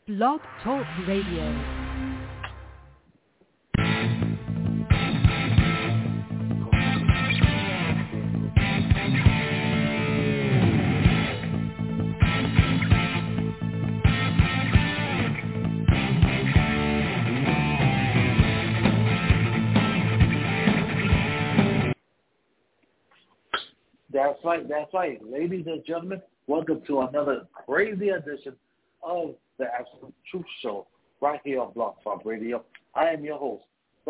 Blog Talk Radio. That's right. Ladies and gentlemen, welcome to another crazy edition of the Absolute Truth Show right here on Blog Talk Radio. I am your host, the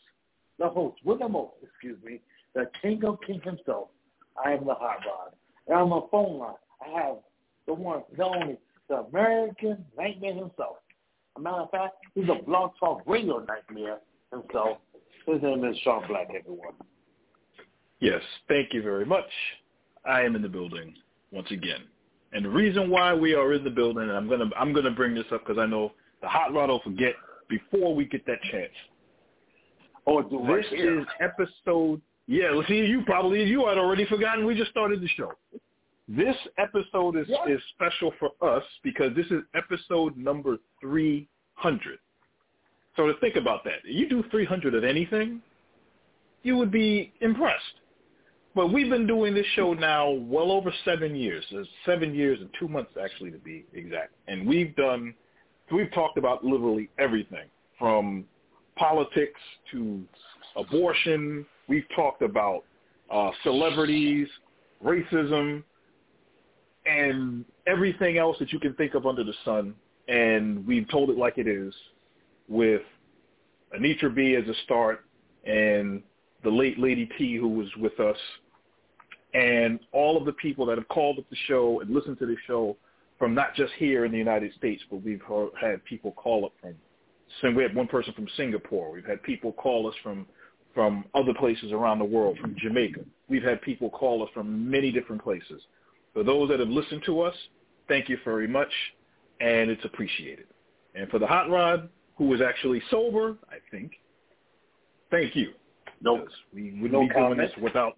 king of king himself. I am the Hot Rod. And on the phone line, I have the one, the only, the American Nightmare himself. As a matter of fact, he's a Blog Talk Radio Nightmare himself. His name is Sean Black, everyone. Yes, thank you very much. I am in the building once again, and the reason why we are in the building, and I'm gonna bring this up because I know the Hot Rod will forget before we get that chance. This is episode. Yeah, see, you had already forgotten. We just started the show. This episode is special for us because this is episode number 300. So to think about that, you do 300 of anything, you would be impressed. But we've been doing this show now well over 7 years. 7 years and 2 months, actually, to be exact. And we've talked about literally everything from politics to abortion. We've talked about celebrities, racism, and everything else that you can think of under the sun. And we've told it like it is, with Anitra B as a start and the late Lady T, who was with us, and all of the people that have called up the show and listened to the show from not just here in the United States, but we've had people call up from. So we had one person from Singapore. We've had people call us from other places around the world, from Jamaica. We've had people call us from many different places. For those that have listened to us, thank you very much, and it's appreciated. And for the Hot Rod, who is actually sober, I think, thank you. Nope. We wouldn't be doing this without.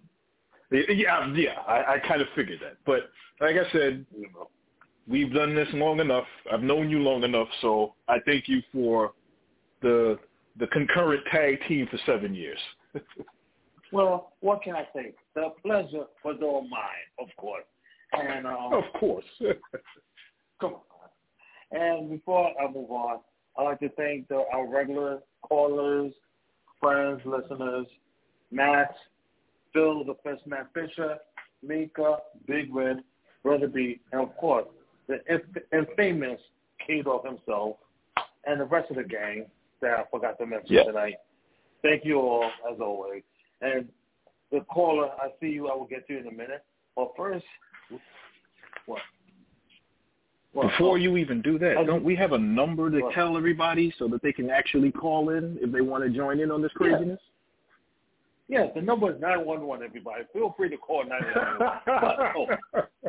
I kind of figured that. But like I said, we've done this long enough. I've known you long enough, so I thank you for the concurrent tag team for 7 years. Well, what can I say? The pleasure was all mine, of course. And of course. Come on. And before I move on, I'd like to thank our regular callers, friends, listeners, Matt, Phil, the First Man Fisher, Mika, Big Red, Brother B, and of course, the infamous K-Dog himself, and the rest of the gang that I forgot to mention tonight. Thank you all, as always. And the caller, I see you. I will get to you in a minute. But first, what? Before you even do that, don't we have a number to tell everybody so that they can actually call in if they want to join in on this craziness? Yes, the number is 911, everybody. Feel free to call 911.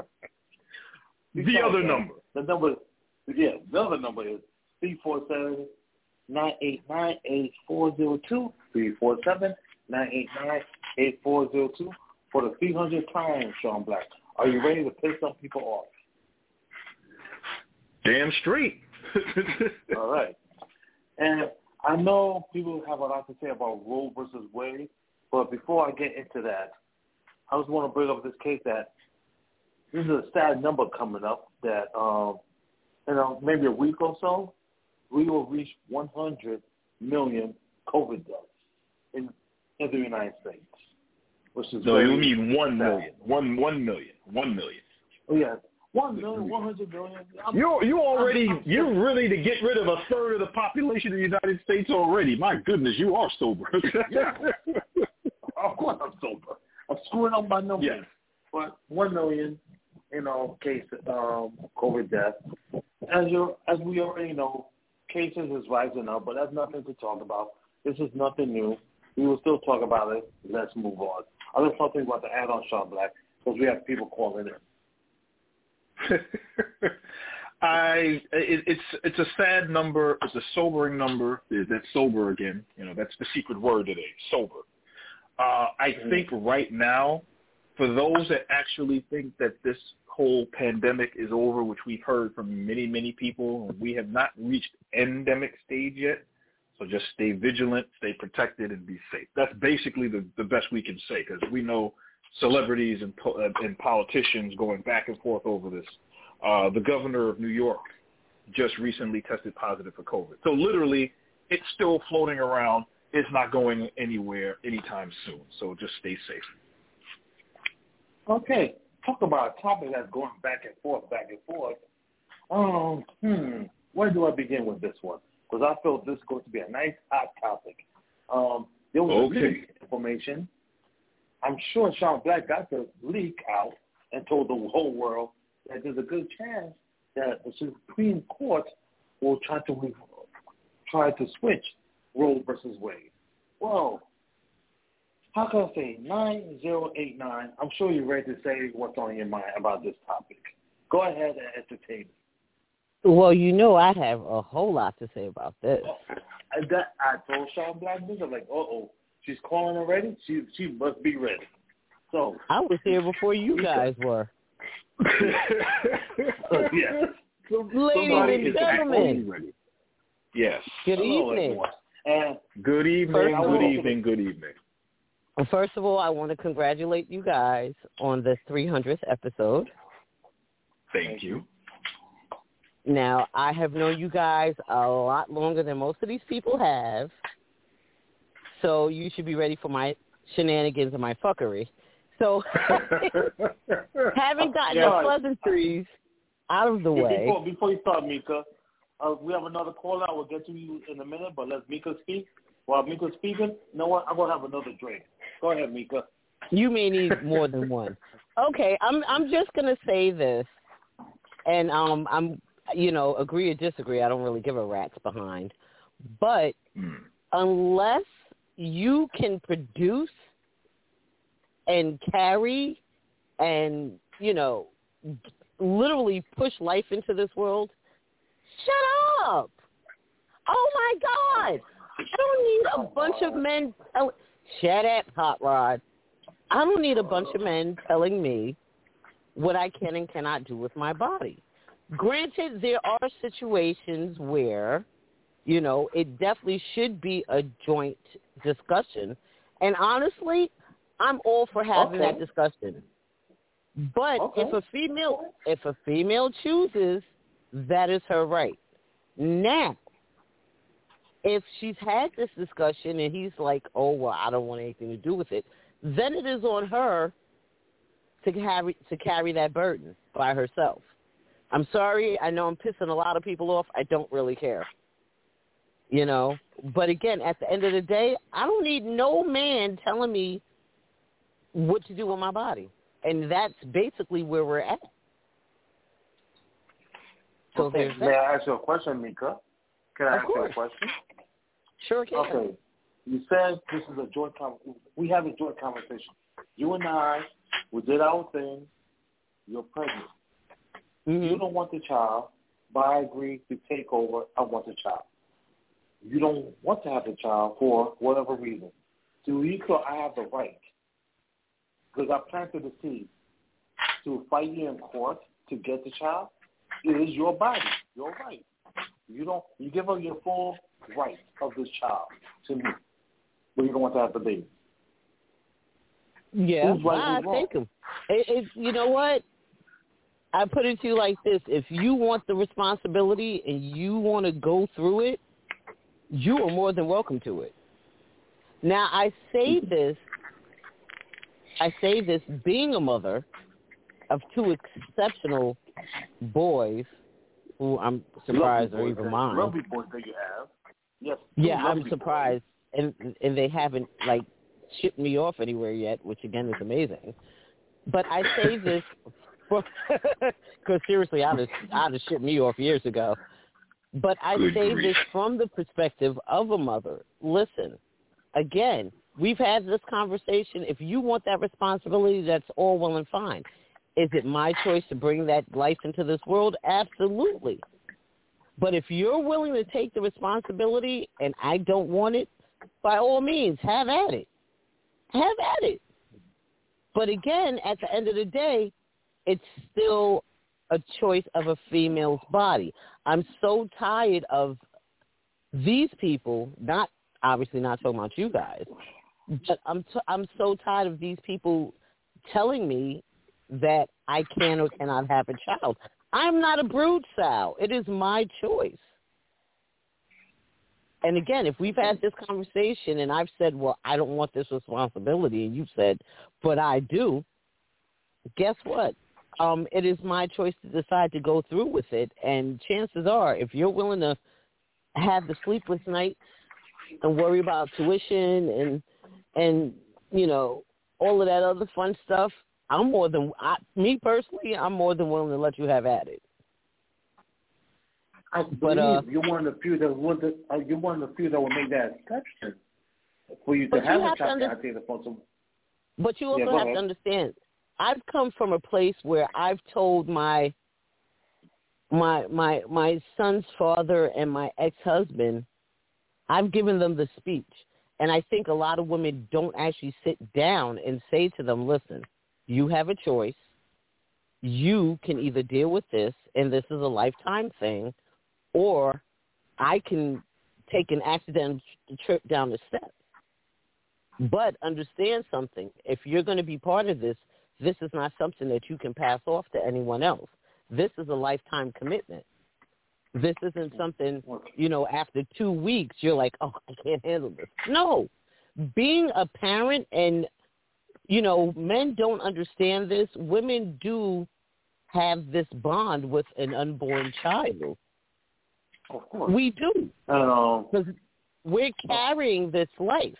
The other number. The other number is 347-989-8402, 347-989-8402 for the 300th time, Sean Black. Are you ready to piss some people off? Damn straight. All right. And I know people have a lot to say about Roe versus Wade, but before I get into that, I just want to bring up this case that this is a sad number coming up that, maybe a week or so, we will reach 100 million COVID deaths in the United States. Which is no, you mean 1 million. 1 million. 1 million. Oh, yeah. 1 million, 100 million. You're ready to get rid of a third of the population of the United States already. My goodness, you are sober. Yeah. Of course I'm sober. I'm screwing up my numbers. Yes. But 1 million, case COVID death. As we already know, cases is rising up, but that's nothing to talk about. This is nothing new. We will still talk about it. Let's move on. I just something about to add on, Sean Black, because we have people calling in. It's a sad number. It's a sobering number. That's sober again. That's the secret word today. Sober. I think right now, for those that actually think that this whole pandemic is over, which we've heard from many, many people. We have not reached endemic stage yet. So just stay vigilant, stay protected, and be safe. That's basically the best we can say, because we know celebrities and politicians going back and forth over this. The governor of New York just recently tested positive for COVID. So literally, it's still floating around. It's not going anywhere anytime soon. So just stay safe. Okay, talk about a topic that's going back and forth. Where do I begin with this one? Because I feel this is going to be a nice hot topic. There was leak information. I'm sure Sean Black got the leak out and told the whole world that there's a good chance that the Supreme Court will try to switch Roe versus Wade. Well, how can I say 9089? I'm sure you're ready to say what's on your mind about this topic. Go ahead and entertain me. Well, you know I have a whole lot to say about this. I told Sean Black this. I'm like, she's calling already? She must be ready. So I was here before you guys were. Yes. Ladies and gentlemen. Ready. Yes. Good evening. And good evening. Good evening. First of all, I want to congratulate you guys on the 300th episode. Thank you. Now, I have known you guys a lot longer than most of these people have, so you should be ready for my shenanigans and my fuckery. So, having gotten the pleasantries out of the way. Before you start, Mika, we have another caller. We'll get to you in a minute, but let Mika speak. While Mika's speaking, you know what? I'm going to have another drink. Go ahead, Mika. You may need more than one. Okay, I'm just going to say this, and I'm agree or disagree. I don't really give a rat's behind. But unless you can produce and carry and, literally push life into this world, shut up. Oh, my God. I don't need a bunch of men. Shut up, Hot Rod. I don't need a bunch of men telling me what I can and cannot do with my body. Granted, there are situations where, it definitely should be a joint discussion. And honestly, I'm all for having that discussion. But if a female chooses, that is her right. Now, if she's had this discussion and he's like, I don't want anything to do with it, then it is on her to carry that burden by herself. I'm sorry. I know I'm pissing a lot of people off. I don't really care. But again, at the end of the day, I don't need no man telling me what to do with my body. And that's basically where we're at. So may I ask you a question, Mika? Can I ask you a question? Sure can. Okay. You said this is a joint conversation. We have a joint conversation. You and I, we did our thing. You're pregnant. Mm-hmm. You don't want the child, but I agree to take over. I want the child. You don't want to have the child for whatever reason. Do you feel I have the right? Because I planted the seed to fight you in court to get the child. It is your body, your right. You give up your full right of this child to me, but you don't want to have the baby. Yeah, I take him. You know what? I put it to you like this. If you want the responsibility and you want to go through it, you are more than welcome to it. Now, I say this being a mother of two exceptional boys who I'm surprised are even mine. Lovely boys that you have. Yes. Yeah, I'm surprised. And they haven't, shipped me off anywhere yet, which, again, is amazing. But I say this because, seriously, I'd have shipped me off years ago. But I say this from the perspective of a mother. Listen, again, we've had this conversation. If you want that responsibility, that's all well and fine. Is it my choice to bring that life into this world? Absolutely. But if you're willing to take the responsibility and I don't want it, by all means, have at it. Have at it. But again, at the end of the day, it's still a choice of a female's body. I'm so tired of these people, obviously not talking about you guys, but I'm so tired of these people telling me that I can or cannot have a child. I'm not a brood, Sal. It is my choice. And again, if we've had this conversation and I've said, well, I don't want this responsibility, and you've said, but I do, guess what? It is my choice to decide to go through with it. And chances are, if you're willing to have the sleepless nights and worry about tuition and you know, all of that other fun stuff, I'm more than willing to let you have at it. I believe you're one of the few that would. You're one of the few that will make that exception for you to have a child. But you also have to understand. I've come from a place where I've told my son's father and my ex-husband, I've given them the speech. And I think a lot of women don't actually sit down and say to them, listen, you have a choice. You can either deal with this, and this is a lifetime thing, or I can take an accidental trip down the steps. But understand something. If you're going to be part of this, this is not something that you can pass off to anyone else. This is a lifetime commitment. This isn't something, you know, after 2 weeks, you're like, oh, I can't handle this. No. Being a parent, and, you know, men don't understand this. Women do have this bond with an unborn child. Of course. We do. Because we're carrying this life.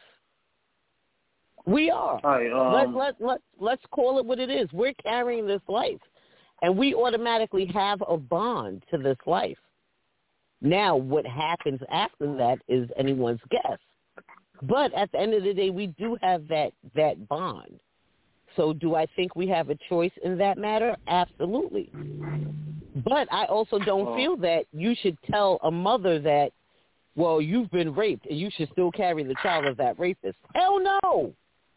We are. Let's call it what it is. We're carrying this life. And we automatically have a bond to this life. Now, what happens after that is anyone's guess. But at the end of the day, we do have that bond. So do I think we have a choice in that matter? Absolutely. But I also don't feel that you should tell a mother that, well, you've been raped and you should still carry the child of that rapist. Hell no.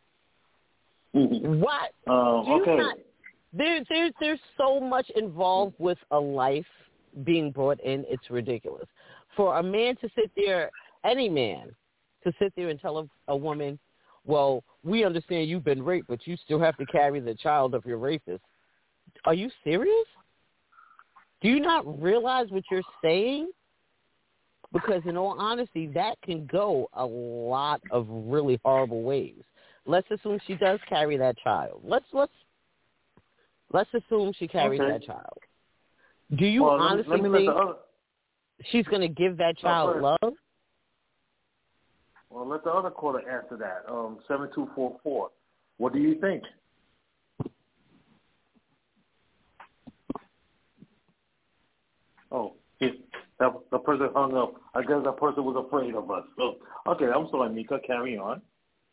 What? Okay. There's so much involved with a life being brought in. It's ridiculous. For a man to sit there, any man, to sit there and tell a woman, well, we understand you've been raped, but you still have to carry the child of your rapist. Are you serious? Do you not realize what you're saying? Because in all honesty, that can go a lot of really horrible ways. Let's assume she does carry that child. Let's assume she carries that child. Do you honestly think she's going to give that child love? Well, let the other caller answer that. 7244. What do you think? Oh, the person hung up. I guess that person was afraid of us. So, okay, I'm sorry, Mika. Carry on.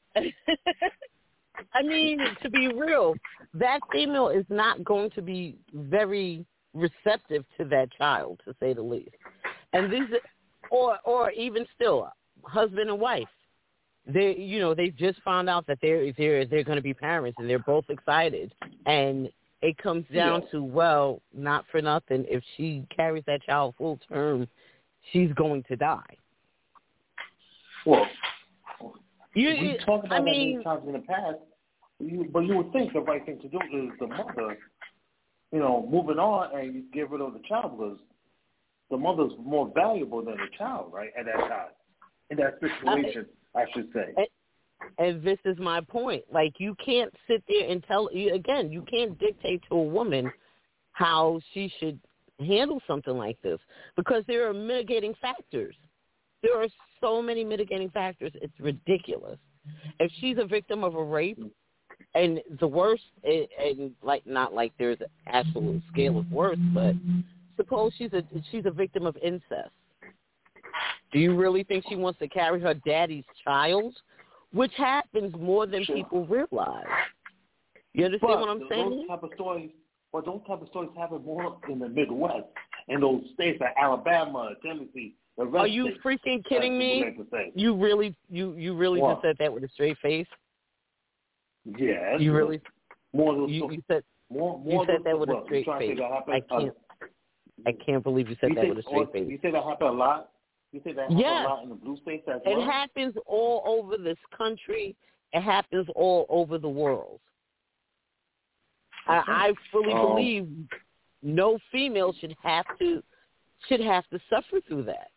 I mean, to be real, that female is not going to be very receptive to that child, to say the least. And these, or even still, husband and wife, they've just found out that they're going to be parents, and they're both excited. And it comes down to, well, not for nothing, if she carries that child full term, she's going to die. Well, we talked about that many times in the past, but you would think the right thing to do is the mother, moving on and you get rid of the child, because the mother's more valuable than the child, right, at that time, in that situation, I should say. And this is my point. Like, you can't sit there and you can't dictate to a woman how she should handle something like this, because there are mitigating factors. There are so many mitigating factors. It's ridiculous. If she's a victim of a rape, and the worst, and not like there's an absolute scale of worst, but suppose she's a victim of incest. Do you really think she wants to carry her daddy's child? Which happens more than people realize. You understand what I'm saying? Those type of stories happen more in the Midwest, in those states like Alabama, Tennessee. Are you freaking kidding me? You really just said that with a straight face? Yeah. You really? More you said You said that with a straight face. I can't believe you said that with a straight face. You say that happens a lot? You say that happens a lot in the blue states as well? It happens all over this country. It happens all over the world. I fully believe no female should have to suffer through that.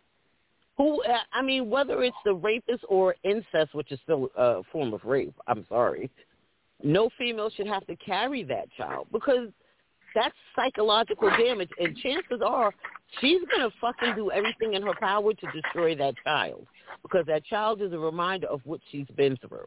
Whether it's the rapist or incest, which is still a form of rape, I'm sorry, no female should have to carry that child because that's psychological damage, and chances are she's going to fucking do everything in her power to destroy that child because that child is a reminder of what she's been through.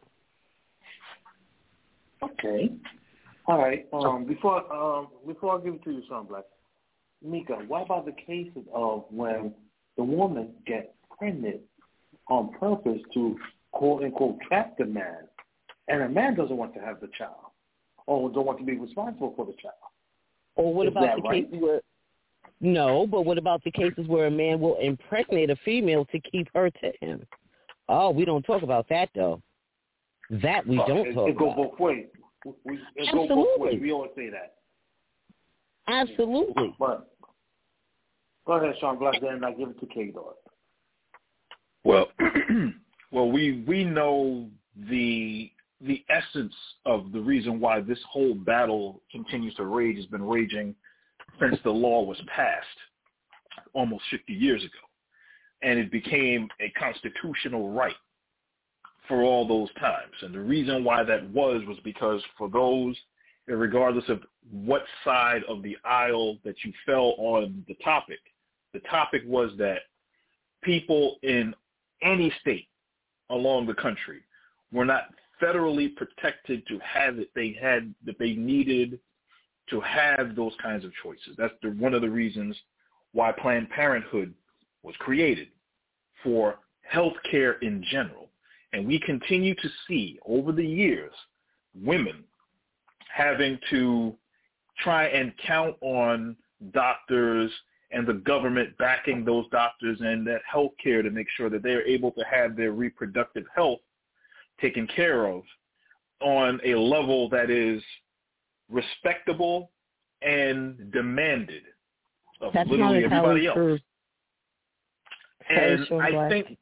Okay. All right. Before I give it to you, Sean Black, Mika, what about the cases of when the woman gets pregnant on purpose to quote unquote trap the man, and a man doesn't want to have the child or don't want to be responsible for the child? Or what about the cases where? No, but what about the cases where a man will impregnate a female to keep her to him? Oh, we don't talk about that though. That we don't talk about. It goes both ways. It goes both ways. We always say that. Absolutely. But go ahead, Sean Black, then I give it to K-Dog. Well, we know the essence of the reason why this whole battle continues to rage has been raging since the law was passed almost 50 years ago. And it became a constitutional right for all those times. And the reason why that was because for those, regardless of what side of the aisle that you fell on the topic was that people in any state along the country were not federally protected to have it. They needed to have those kinds of choices. That's one of the reasons why Planned Parenthood was created, for health care in general. And we continue to see over the years women having to try and count on doctors and the government backing those doctors and that health care to make sure that they're able to have their reproductive health taken care of on a level that is respectable and demanded of That's literally everybody else. True. And I think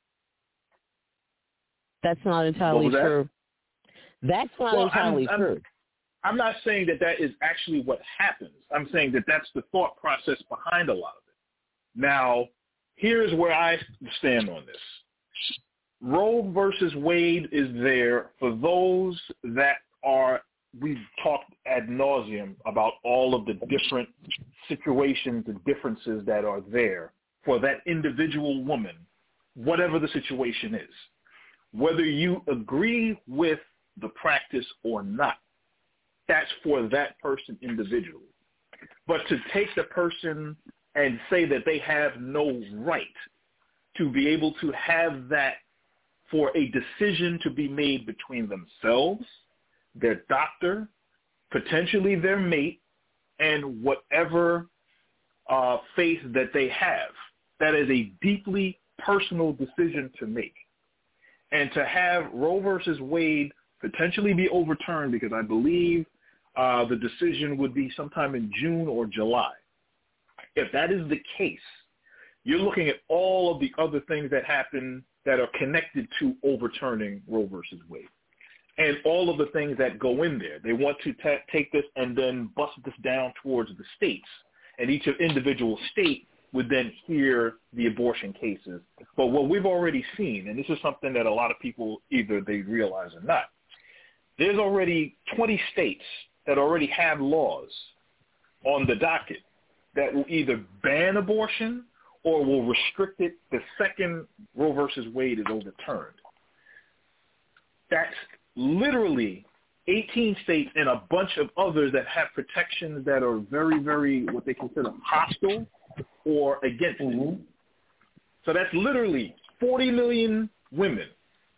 that's not entirely true. That's not entirely true. I'm not saying that is actually what happens. I'm saying that that's the thought process behind a lot of it. Now, here's where I stand on this. Roe versus Wade is there for those that are, we've talked ad nauseum about all of the different situations and differences that are there for that individual woman, whatever the situation is. Whether you agree with the practice or not, that's for that person individually. But to take the person and say that they have no right to be able to have that for a decision to be made between themselves, their doctor, potentially their mate, and whatever faith that they have, that is a deeply personal decision to make. And to have Roe versus Wade potentially be overturned, because I believe the decision would be sometime in June or July. If that is the case, you're looking at all of the other things that happen that are connected to overturning Roe versus Wade, and all of the things that go in there. They want to take this and then bust this down towards the states, and each individual state would then hear the abortion cases. But what we've already seen, and this is something that a lot of people either they realize or not, there's already 20 states that already have laws on the docket that will either ban abortion or will restrict it the second Roe versus Wade is overturned. That's literally 18 states and a bunch of others that have protections that are very, very, what they consider hostile or against it. So that's literally 40 million women,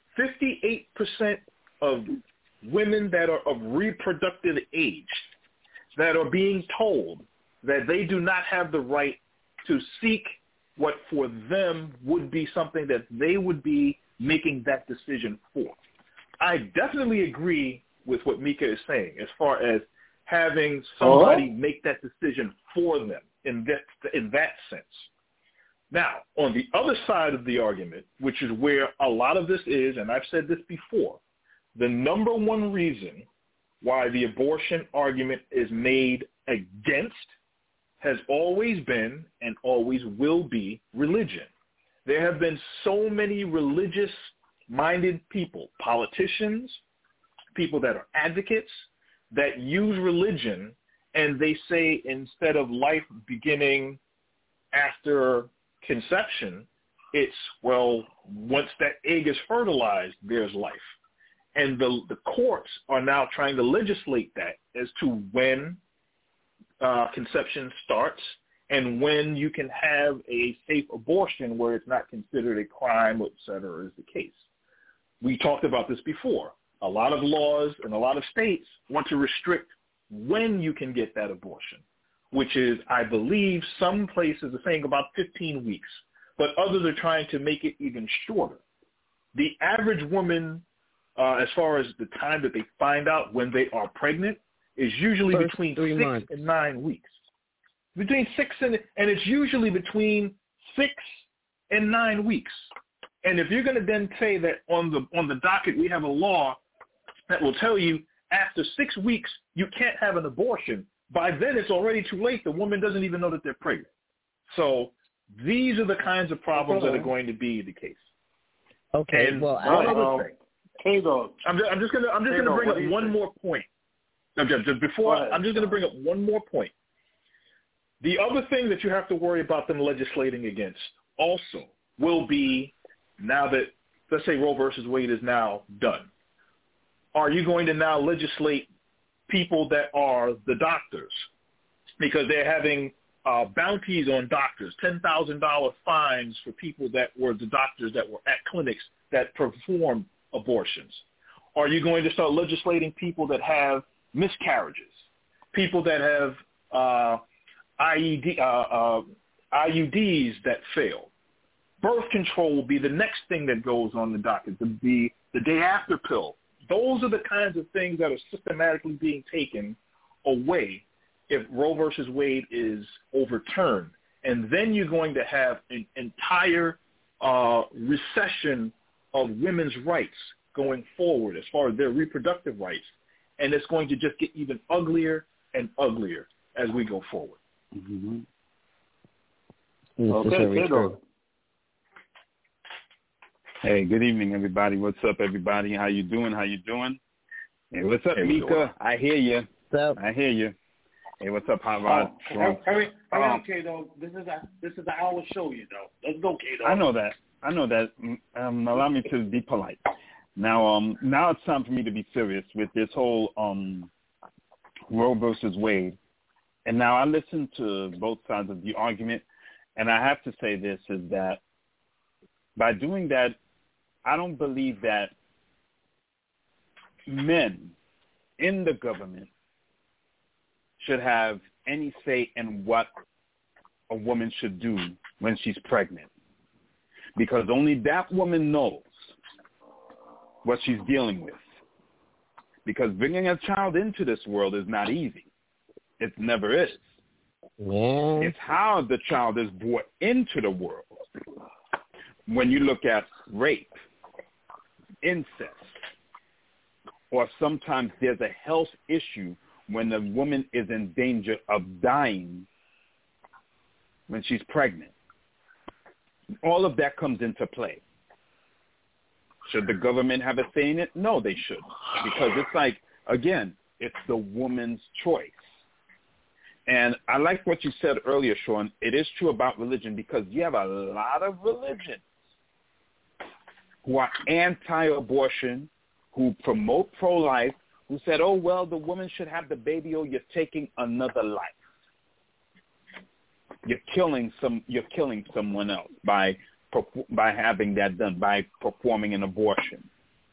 58% of women that are of reproductive age that are being told that they do not have the right to seek what for them would be something that they would be making that decision for. I definitely agree with what Mika is saying as far as having somebody make that decision for them in that sense. Now, on the other side of the argument, which is where a lot of this is, and I've said this before, the number one reason why the abortion argument is made against has always been and always will be religion. There have been so many religious-minded people, politicians, people that are advocates, that use religion, and they say instead of life beginning after conception, it's, well, once that egg is fertilized, there's life. And the courts are now trying to legislate that as to when conception starts and when you can have a safe abortion where it's not considered a crime, et cetera, is the case. We talked about this before. A lot of laws and a lot of states want to restrict when you can get that abortion, which is, I believe, some places are saying about 15 weeks, but others are trying to make it even shorter. The average woman, as far as the time that they find out when they are pregnant, is usually between 6 and 9 weeks. Between 6 and it's usually between 6 and 9 weeks. And if you're going to then say that on the docket we have a law that will tell you after 6 weeks you can't have an abortion, by then it's already too late. The woman doesn't even know that they're pregnant. So these are the kinds of problems that are going to be the case. Okay. And well, I'm just gonna bring up one more point. I'm just gonna bring up one more point. The other thing that you have to worry about them legislating against also will be, now that, let's say, Roe versus Wade is now done, are you going to now legislate people that are the doctors? Because they're having bounties on doctors, $10,000 fines for people that were the doctors that were at clinics that perform abortions. Are you going to start legislating people that have miscarriages, people that have IUDs that fail? Birth control will be the next thing that goes on the docket, the day after pill. Those are the kinds of things that are systematically being taken away if Roe versus Wade is overturned. And then you're going to have an entire recession of women's rights going forward as far as their reproductive rights. And it's going to just get even uglier and uglier as we go forward. Mm-hmm. Okay, hey, good evening, everybody. What's up, everybody? How you doing? Hey, what's up, Mika? I hear you. What's up? I hear you. Hey, what's up, Hot Rod? Hurry up, Kato. This is an hour show, you know. Let's go, Kato. I know that. Allow me to be polite. Now it's time for me to be serious with this whole Roe versus Wade. And now I listened to both sides of the argument, and I have to say this, is that by doing that, I don't believe that men in the government should have any say in what a woman should do when she's pregnant, because only that woman knows what she's dealing with. Because bringing a child into this world is not easy. It never is. Yeah. It's how the child is brought into the world. When you look at rape, incest, or sometimes there's a health issue when the woman is in danger of dying when she's pregnant. All of that comes into play. Should the government have a say in it? No, they shouldn't. Because it's like, again, it's the woman's choice. And I like what you said earlier, Sean. It is true about religion, because you have a lot of religions who are anti-abortion, who promote pro-life, who said, oh, well, the woman should have the baby, or you're taking another life. You're killing someone else by having that done, by performing an abortion.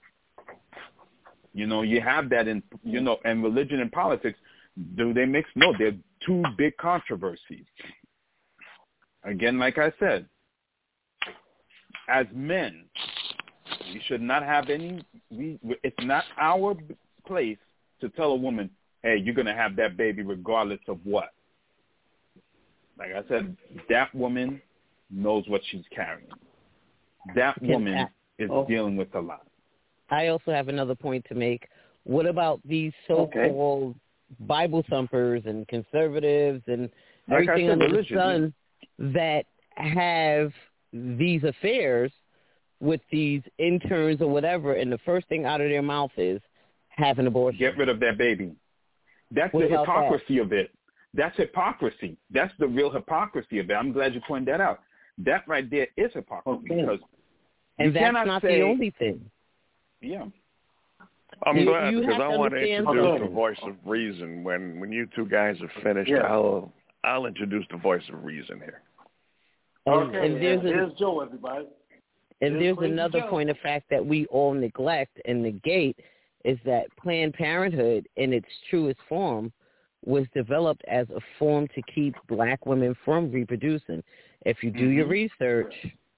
You know, you have that in, you know, and religion and politics, do they mix? No, they're two big controversies. Again, like I said, as men, we should not have any, it's not our place to tell a woman, hey, you're going to have that baby regardless of what. Like I said, that woman knows what she's carrying. That woman is dealing with a lot. I also have another point to make. What about these so-called Bible thumpers and conservatives and everything under the sun that have these affairs with these interns or whatever, and the first thing out of their mouth is have an abortion? Get rid of that baby. That's the hypocrisy of it. That's hypocrisy. That's the real hypocrisy of it. I'm glad you pointed that out. That right there is hypocrisy. Because and that's not the only thing. Yeah. I'm glad because I want to introduce the voice of reason. When you two guys are finished, I'll introduce the voice of reason here. Okay, and there's Joe, everybody. And there's another point of fact that we all neglect and negate is that Planned Parenthood in its truest form was developed as a form to keep black women from reproducing. If you do your research,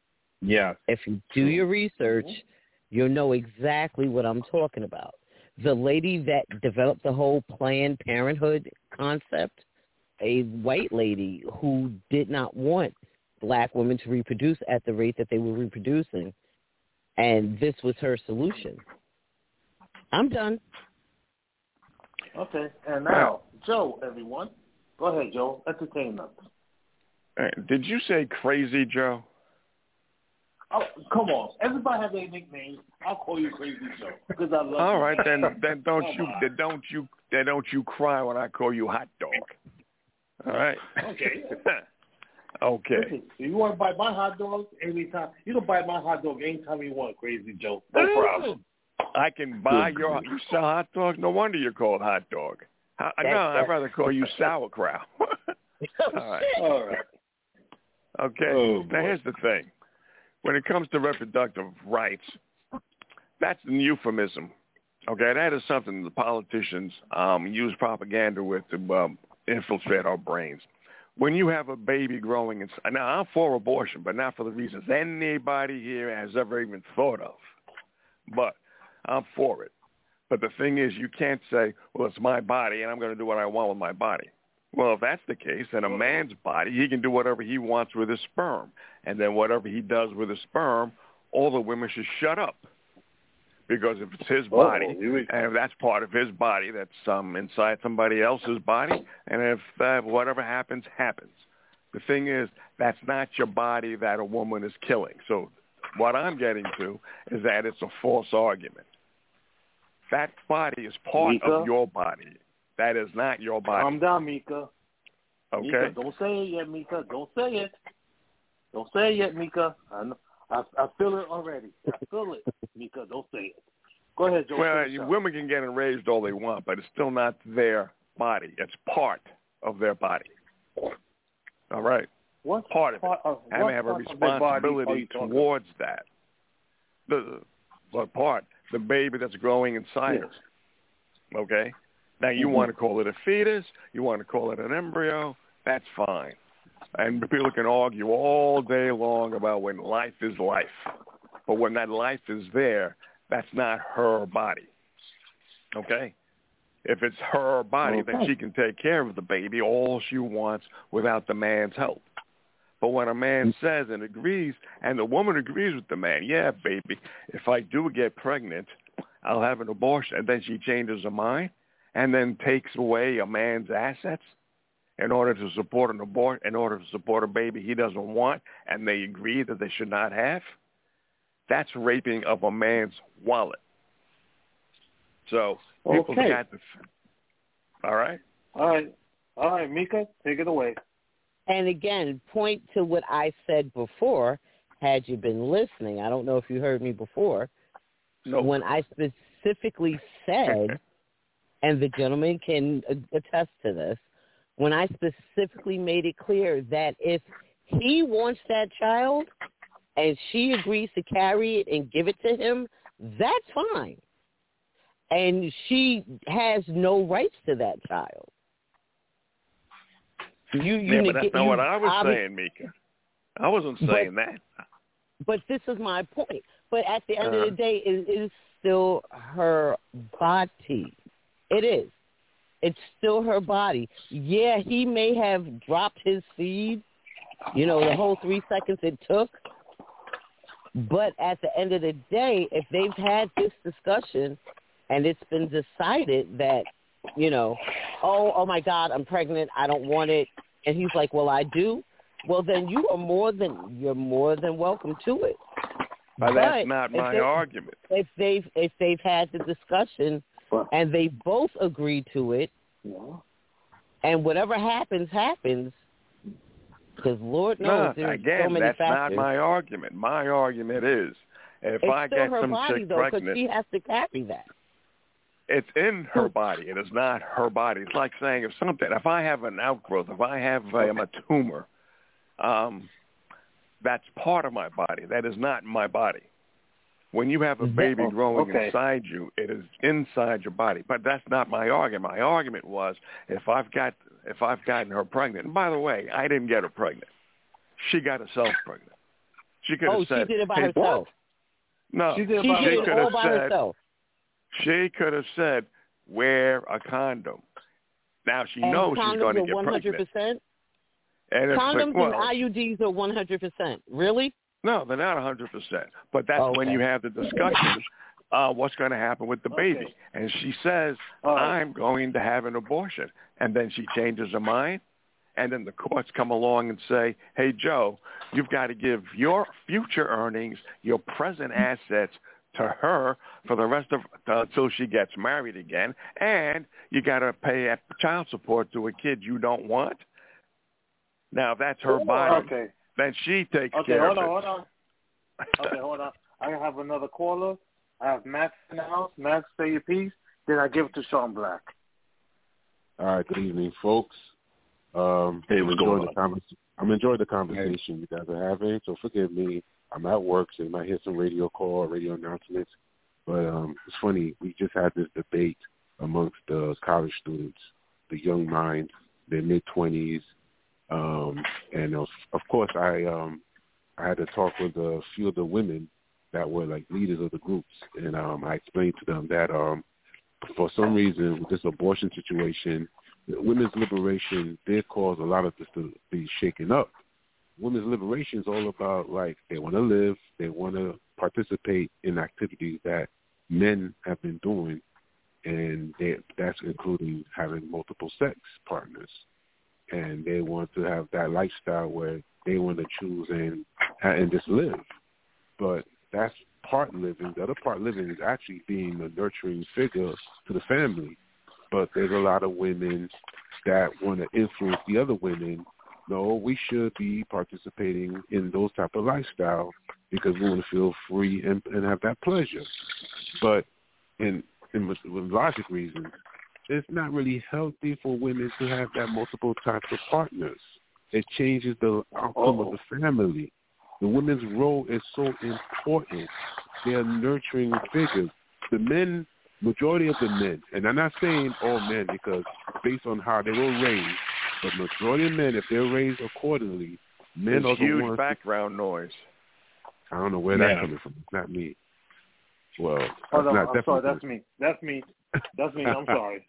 you'll know exactly what I'm talking about. The lady that developed the whole Planned Parenthood concept, a white lady who did not want black women to reproduce at the rate that they were reproducing, and this was her solution. I'm done. Okay, and now, Joe, everyone. Go ahead, Joe. Entertain us. Did you say Crazy Joe? Oh, come on. Everybody has a nickname. I'll call you Crazy Joe because I love you. All right, then don't you cry when I call you Hot Dog. All right. Okay. Okay. Listen, if you want to buy my hot dog anytime, you can buy my hot dog anytime you want, Crazy Joe. No problem. I can buy you sell hot dogs? No wonder you're called Hot Dog. I'd rather call you Sauerkraut. All right. Okay. Now, here's the thing. When it comes to reproductive rights, that's an euphemism. Okay, that is something the politicians use propaganda with to infiltrate our brains. When you have a baby growing inside, now I'm for abortion, but not for the reasons anybody here has ever even thought of. But I'm for it. But the thing is, you can't say, well, it's my body, and I'm going to do what I want with my body. Well, if that's the case, then a man's body, he can do whatever he wants with his sperm. And then whatever he does with his sperm, all the women should shut up. Because if it's his body, and if that's part of his body that's inside somebody else's body, and if whatever happens, happens. The thing is, that's not your body that a woman is killing. So what I'm getting to is that it's a false argument. That body is part of your body. That is not your body. Calm down, Mika. Okay? Mika, don't say it yet, Mika. Don't say it. Don't say it yet, Mika. I feel it already. I feel it, Mika. Don't say it. Go ahead, Joe. Well, women can get enraged all they want, but it's still not their body. It's part of their body. All right? What part of it? And they have a responsibility towards that. What part? The baby that's growing inside us. Okay? Now, you want to call it a fetus. You want to call it an embryo. That's fine. And people can argue all day long about when life is life. But when that life is there, that's not her body. Okay? If it's her body, then she can take care of the baby all she wants without the man's help. But when a man says and agrees, and the woman agrees with the man, yeah, baby, if I do get pregnant, I'll have an abortion. And then she changes her mind and then takes away a man's assets in order to support in order to support a baby he doesn't want, and they agree that they should not have. That's raping of a man's wallet. So people got to. All right. All right, Mika, take it away. And again, point to what I said before. Had you been listening, I don't know if you heard me before. No. When I specifically said, and the gentleman can attest to this, when I specifically made it clear that if he wants that child and she agrees to carry it and give it to him, that's fine. And she has no rights to that child. But that's not what I was saying, Mika. I wasn't saying that. But this is my point. But at the end of the day, it is still her body. It is. It's still her body. Yeah, he may have dropped his seed, the whole 3 seconds it took. But at the end of the day, if they've had this discussion and it's been decided that, oh my God, I'm pregnant, I don't want it, and he's like, well, I do. Well, then you're more than welcome to it. But that's not my argument. If they've had the discussion and they both agree to it, and whatever happens, because Lord knows there's so many that's factors. Not my argument. My argument is if it's I still get her some body, chick though, pregnant, because she has to carry that. It's in her body. It is not her body. It's like saying if I have an outgrowth, if I have a tumor, that's part of my body. That is not my body. When you have a baby growing inside you, it is inside your body. But that's not my argument. My argument was if I've gotten her pregnant. And by the way, I didn't get her pregnant. She got herself pregnant. She could have said, she did it by herself. No, she did it all by herself. She could have said, wear a condom. Now she knows she's going to get 100%? pregnant. And condoms and IUDs are 100%. Really? No, they're not 100%. But that's when you have the discussion, what's going to happen with the baby. And she says, I'm going to have an abortion. And then she changes her mind. And then the courts come along and say, hey, Joe, you've got to give your future earnings, your present assets to her for the rest of until she gets married again. And you got to pay child support to a kid you don't want. Now, if that's her body. Then she takes care of it. Hold on. Okay, hold on. I have another caller. I have Max in the house. Max, say your piece. Then I give it to Sean Black. All right, good evening, folks. Hey, what's going on? I'm enjoying the conversation you guys are having, so forgive me. I'm at work, so you might hear some radio call or radio announcements. But it's funny, we just had this debate amongst the college students, the young minds, their mid-20s, and of course, I had to talk with a few of the women that were like leaders of the groups, and I explained to them that for some reason, with this abortion situation, women's liberation did cause a lot of this to be shaken up. Women's liberation is all about, like, they want to live, they want to participate in activities that men have been doing, and that's including having multiple sex partners. And they want to have that lifestyle where they want to choose and just live. But that's part living. The other part living is actually being a nurturing figure to the family. But there's a lot of women that want to influence the other women. No, we should be participating in those type of lifestyle because we want to feel free and have that pleasure. But with logic reasons, it's not really healthy for women to have that multiple types of partners. It changes the outcome of the family. The women's role is so important. They are nurturing figures. The men, majority of the men, and I'm not saying all men because based on how they were raised, but majority of men, if they're raised accordingly, men are the huge ones. Background noise. I don't know where that's coming from. It's not me. Well, I'm sorry. That's me. I'm sorry.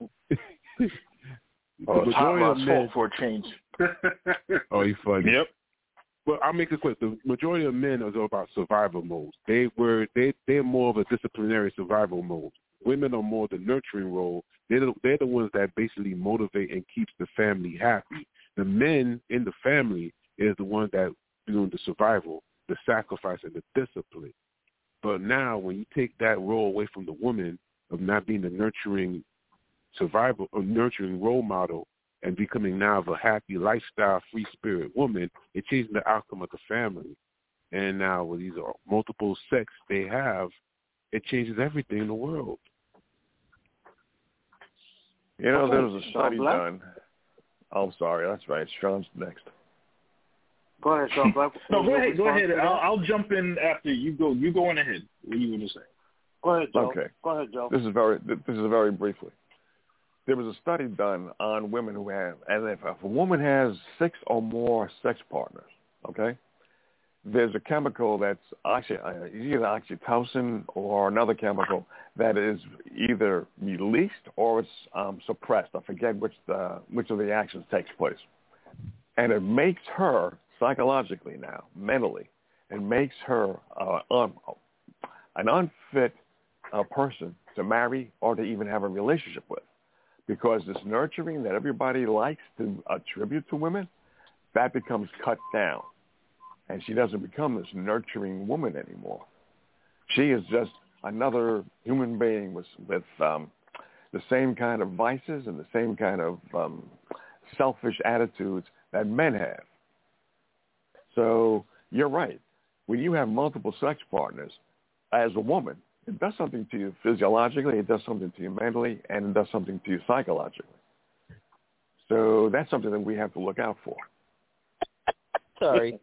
It's Hot Rod's fault for a change. Oh, you funny. Yep. Well, I'll make it quick. The majority of men are about survival mode. They're more of a disciplinary survival mode. Women are more the nurturing role. They're the ones that basically motivate and keeps the family happy. The men in the family is the ones that doing the survival, the sacrifice, and the discipline. But now, when you take that role away from the woman of not being the nurturing survival or nurturing role model and becoming now of a happy lifestyle, free spirit woman, it changes the outcome of the family. And now with these multiple sex they have, it changes everything in the world. There was a study done. I'm sorry, that's right. Sean's next. Go ahead, Sean Black. No, go ahead. I'll jump in after you go. You go on ahead. What are you going to say? Go ahead, Joe. Okay. Go ahead, Joe. This is very briefly. There was a study done on women who have, and if a woman has 6 or more sex partners, okay, there's a chemical that's either oxytocin or another chemical that is either released or it's suppressed. I forget which of the actions takes place. And it makes her, psychologically now, mentally, it makes her an unfit person to marry or to even have a relationship with. Because this nurturing that everybody likes to attribute to women, that becomes cut down. And she doesn't become this nurturing woman anymore. She is just another human being with the same kind of vices and the same kind of selfish attitudes that men have. So you're right. When you have multiple sex partners, as a woman, it does something to you physiologically, it does something to you mentally, and it does something to you psychologically. So that's something that we have to look out for. Sorry.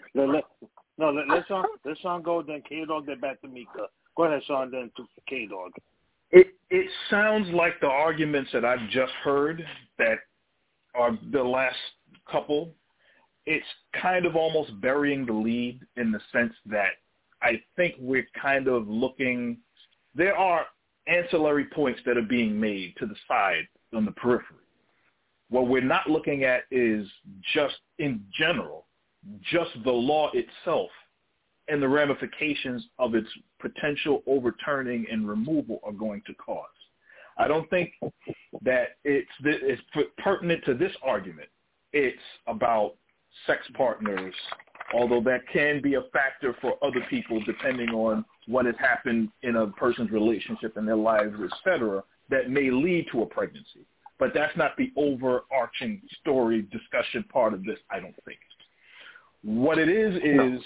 Let Sean go, then K-Dog, then back to Mika. Go ahead, Sean, then to K-Dog. It sounds like the arguments that I've just heard that are the last couple, it's kind of almost burying the lead in the sense that I think we're kind of looking, there are ancillary points that are being made to the side on the periphery. What we're not looking at is just in general, just the law itself and the ramifications of its potential overturning and removal are going to cause. I don't think that it's pertinent to this argument. It's about sex partners, although that can be a factor for other people depending on what has happened in a person's relationship in their lives, et cetera, that may lead to a pregnancy. But that's not the overarching story discussion part of this, I don't think. What it is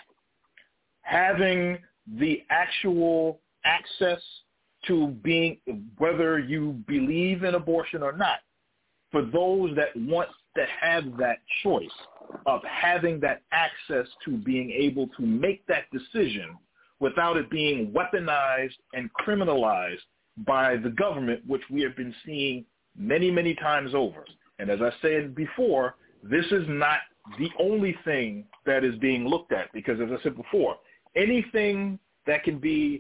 having the actual access to being, whether you believe in abortion or not, for those that want to have that choice of having that access to being able to make that decision without it being weaponized and criminalized by the government, which we have been seeing many, many times over. And as I said before, this is not the only thing that is being looked at, because as I said before, anything that can be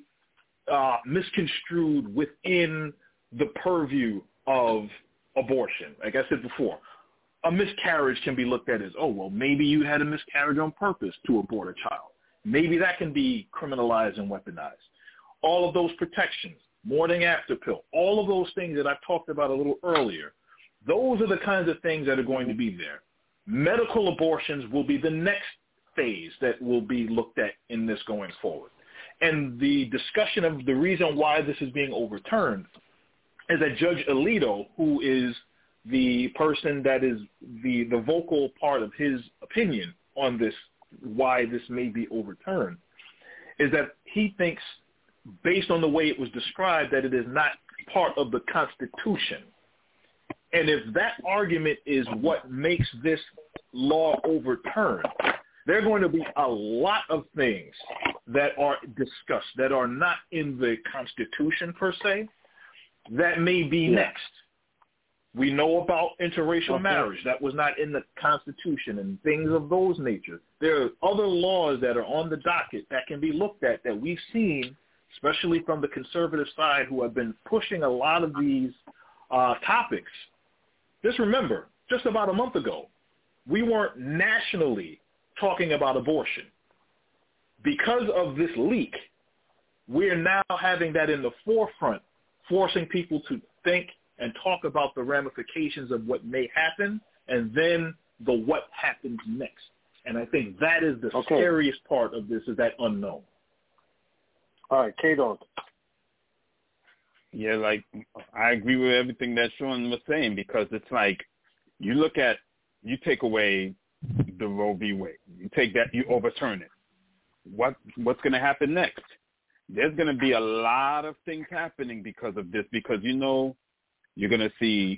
misconstrued within the purview of abortion, like I said before, a miscarriage can be looked at as, oh, well, maybe you had a miscarriage on purpose to abort a child. Maybe that can be criminalized and weaponized. All of those protections, morning after pill, all of those things that I talked about a little earlier, those are the kinds of things that are going to be there. Medical abortions will be the next phase that will be looked at in this going forward. And the discussion of the reason why this is being overturned is that Judge Alito, who is the person that is the vocal part of his opinion on this, why this may be overturned, is that he thinks, based on the way it was described, that it is not part of the Constitution. And if that argument is what makes this law overturned, there are going to be a lot of things that are discussed that are not in the Constitution per se that may be next. We know about interracial marriage. That was not in the Constitution and things of those nature. There are other laws that are on the docket that can be looked at that we've seen, especially from the conservative side, who have been pushing a lot of these topics. Just remember, just about a month ago, we weren't nationally talking about abortion. Because of this leak, we're now having that in the forefront, forcing people to think and talk about the ramifications of what may happen and then the what happens next. And I think that is the scariest part of this, is that unknown. All right, K-Dog. Yeah, like, I agree with everything that Sean was saying, because it's like, you take away the Roe v. Wade. You take that, you overturn it. What's going to happen next? There's going to be a lot of things happening because of this, because, you know, you're going to see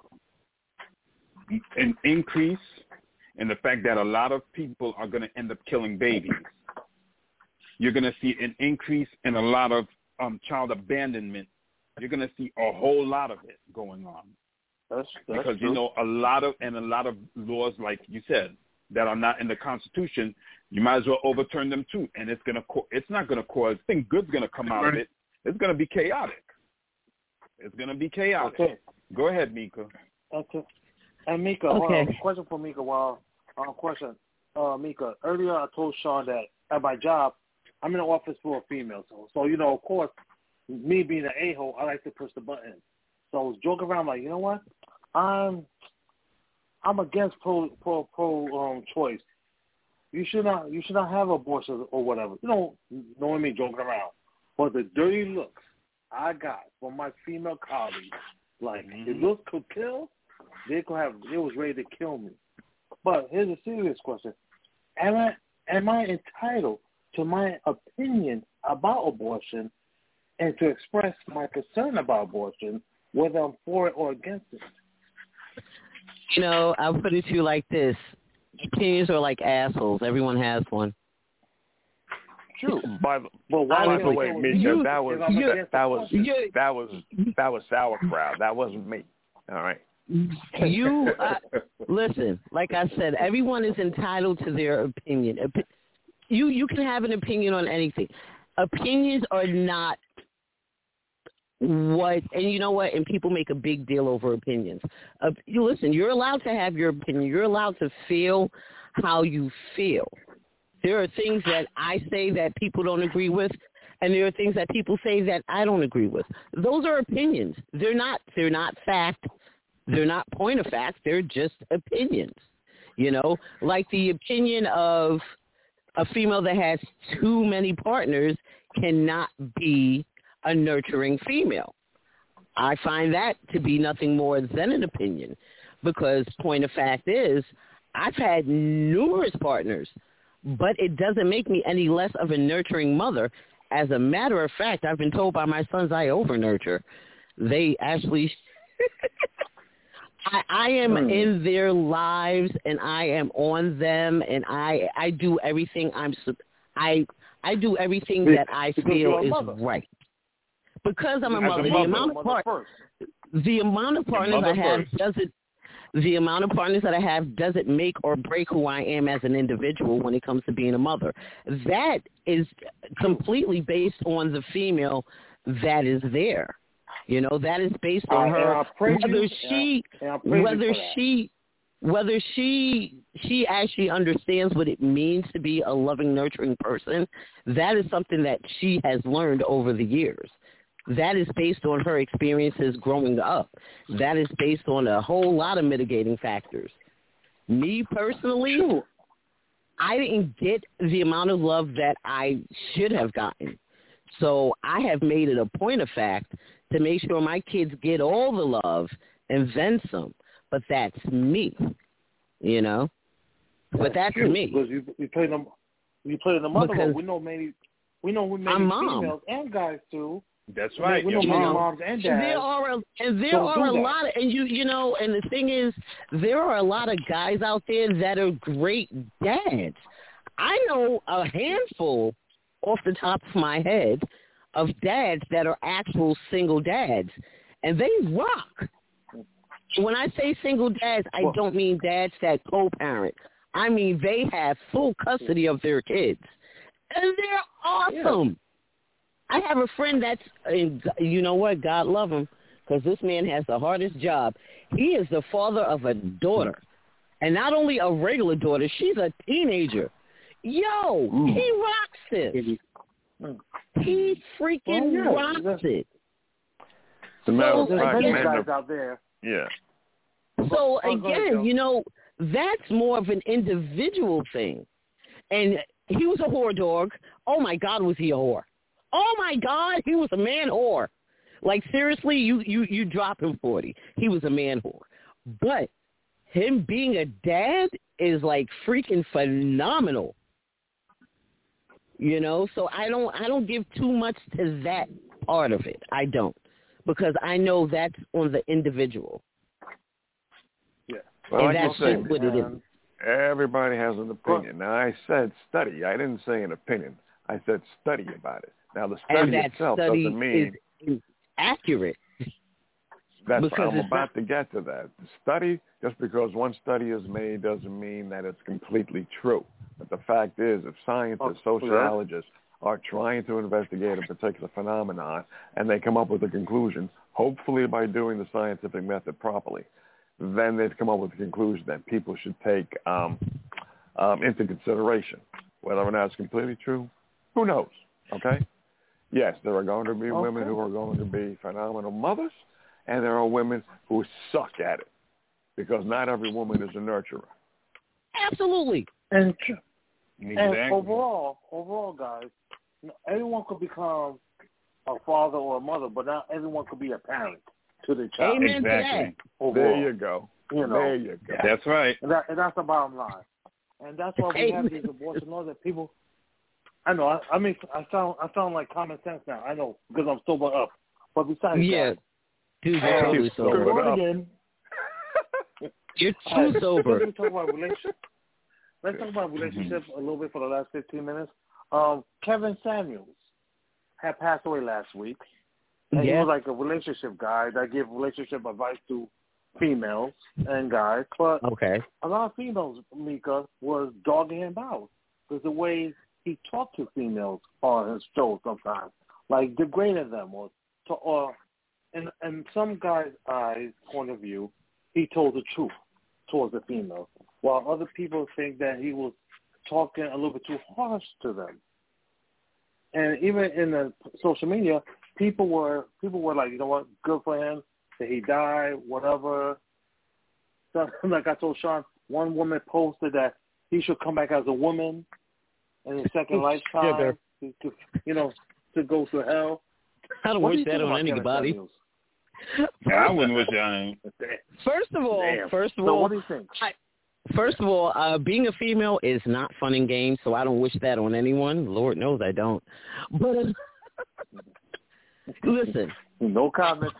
an increase in the fact that a lot of people are going to end up killing babies. You're going to see an increase in a lot of child abandonment. You're going to see a whole lot of it going on. That's because true. You know, a lot of laws, like you said, that are not in the Constitution, you might as well overturn them too. And it's not going to cause, I think good's going to come out of it. It's going to be chaotic. It's going to be chaotic. Okay. Go ahead, Mika. Okay. And Mika, question for Mika. Mika, earlier I told Sean that at my job, I'm in the office for a female. So of course, me being an a-hole, I like to push the button. So I was joking around like, you know what? I'm against pro choice. You should not have abortion or whatever. Knowing me joking around. But the dirty looks I got from my female colleagues, like the looks could kill, they was ready to kill me. But here's a serious question: Am I entitled to my opinion about abortion and to express my concern about abortion, whether I'm for it or against it? I'll put it to you like this. Opinions are like assholes. Everyone has one. True. By the way, Mika, that was sauerkraut. That wasn't me. All right. Listen, like I said, everyone is entitled to their opinion. You can have an opinion on anything. Opinions are not what, and you know what, and people make a big deal over opinions. Listen, you're allowed to have your opinion. You're allowed to feel how you feel. There are things that I say that people don't agree with, and there are things that people say that I don't agree with. Those are opinions. They're not fact. They're not point of fact. They're just opinions. Like the opinion of a female that has too many partners cannot be a nurturing female. I find that to be nothing more than an opinion, because point of fact is I've had numerous partners, but it doesn't make me any less of a nurturing mother. As a matter of fact, I've been told by my sons I over-nurture. They actually I am in their lives, and I am on them, and I do everything I do everything that I feel is right. Because I'm a mother, the amount of partners I have doesn't make or break who I am as an individual when it comes to being a mother. That is completely based on the female that is there. That is based on her, whether she actually understands what it means to be a loving, nurturing person. That is something that she has learned over the years. That is based on her experiences growing up. That is based on a whole lot of mitigating factors. Me personally, I didn't get the amount of love that I should have gotten. So I have made it a point of fact to make sure my kids get all the love and then some. But that's me, But that's me. Because you play the mother role. We know many females and guys too. That's right. We know many moms and dads. There are a lot of, and and the thing is, there are a lot of guys out there that are great dads. I know a handful off the top of my head of dads that are actual single dads, and they rock. When I say single dads, I don't mean dads that co-parent. I mean they have full custody of their kids, and they're awesome. Yeah. I have a friend that's, you know what, God love him, because this man has the hardest job. He is the father of a daughter, and not only a regular daughter, she's a teenager. Yo, he rocks it. He freaking rocks it. So guys out there. Yeah. So again, that's more of an individual thing. And he was a whore dog. Oh my God, was he a whore? Oh my God, he was a man whore. Like seriously, you drop him 40. He was a man whore. But him being a dad is like freaking phenomenal. So I don't give too much to that part of it. I don't, because I know that's on the individual. Yeah, well, and that's just what it is. Everybody has an opinion. Now I said study. I didn't say an opinion. I said study about it. Now the study itself doesn't mean is accurate. I'm about to get to that. The study, just because one study is made doesn't mean that it's completely true. But the fact is, if scientists, sociologists are trying to investigate a particular phenomenon and they come up with a conclusion, hopefully by doing the scientific method properly, then they've come up with a conclusion that people should take into consideration. Whether or not it's completely true, who knows, okay? Yes, there are going to be women who are going to be phenomenal mothers, and there are women who suck at it, because not every woman is a nurturer. Absolutely. And overall, guys, everyone could become a father or a mother, but not everyone could be a parent to the child. Amen exactly. to that. There you go. There you go. That's right. And that's the bottom line. And that's why we have these abortion laws that people. I know. I mean, I sound like common sense now. I know because I'm sober up. But besides that, dude, you're totally sober. Again, you're too sober. Let's talk about relationships. Let's talk about relationships a little bit for the last 15 minutes. Kevin Samuels had passed away last week. And he was like a relationship guy that gave relationship advice to females and guys. But a lot of females, Mika, was dogging him out because the way he talked to females on his show sometimes, like degraded them or in some guys' eyes point of view, he told the truth towards the females, while other people think that he was talking a little bit too harsh to them. And even in the social media, people were like, you know what, good for him that he died, whatever. So, like I told Sean, one woman posted that he should come back as a woman in his second lifetime to go to hell. I don't wish that on anybody. I wouldn't wish that on him. First of all, so what do you think? First of all, being a female is not fun and games, so I don't wish that on anyone. Lord knows I don't. But listen. No comment.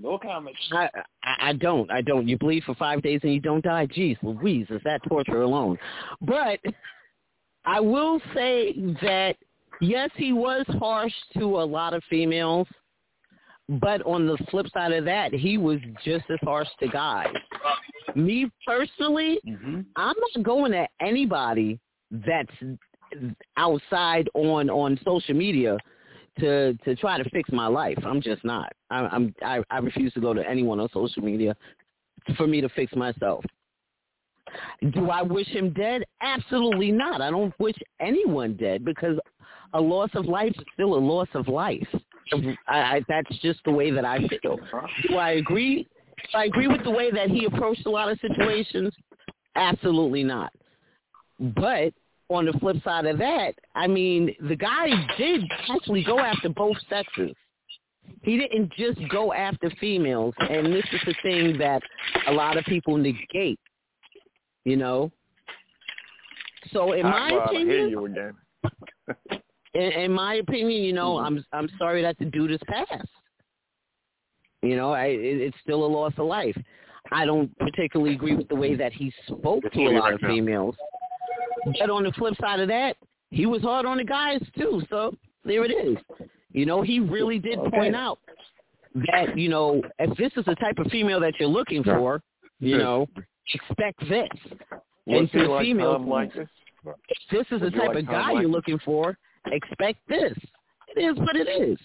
I don't. You bleed for 5 days and you don't die. Jeez Louise, is that torture alone? But I will say that, yes, he was harsh to a lot of females, but on the flip side of that, he was just as harsh to guys. Me personally, I'm not going at anybody that's outside on social media to try to fix my life. I'm just not. I refuse to go to anyone on social media for me to fix myself. Do I wish him dead? Absolutely not. I don't wish anyone dead because a loss of life is still a loss of life. That's just the way that I feel. Do I agree? Do I agree with the way that he approached a lot of situations? Absolutely not. But on the flip side of that, I mean, the guy did actually go after both sexes. He didn't just go after females, and this is the thing that a lot of people negate, you know. So in my opinion, I hear you again. in my opinion, you know, I'm sorry that the dude has passed. You know, it's still a loss of life. I don't particularly agree with the way that he spoke to a lot of females. But on the flip side of that, he was hard on the guys, too. So there it is. You know, he really did point out that, you know, if this is the type of female that you're looking for, you know, expect this. And to the female, if this is the type of guy you're looking for, expect this. It is what it is.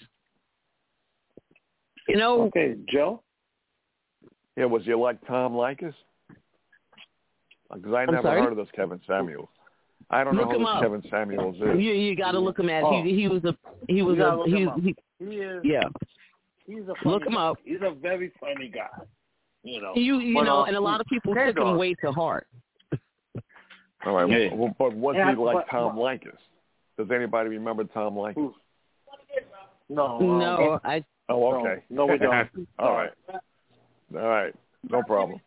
You know. Okay, Joe? Yeah, was you like Tom Leykis? Because I never heard of this Kevin Samuels. I don't know who this Kevin Samuels is. You got to look him at. He's a look him up. He's a very funny guy. You know. You know, and a lot of people took him way to heart. All right, well, but was he like Tom Leykis? Does anybody remember Tom Leykis? No. Oh, okay. No, we don't. All right. No problem.